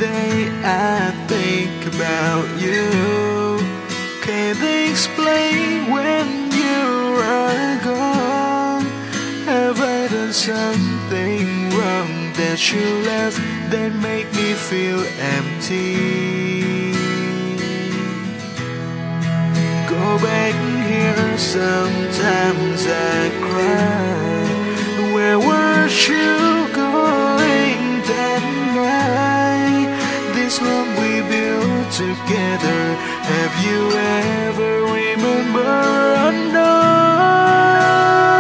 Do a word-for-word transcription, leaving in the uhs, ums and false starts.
day I think about you. Can't explain when you are gone. Have I done something wrong that you left that make me feel empty? Go back here, sometimes I cry. Where were you going that night? This home we built together, have you ever remembered or not?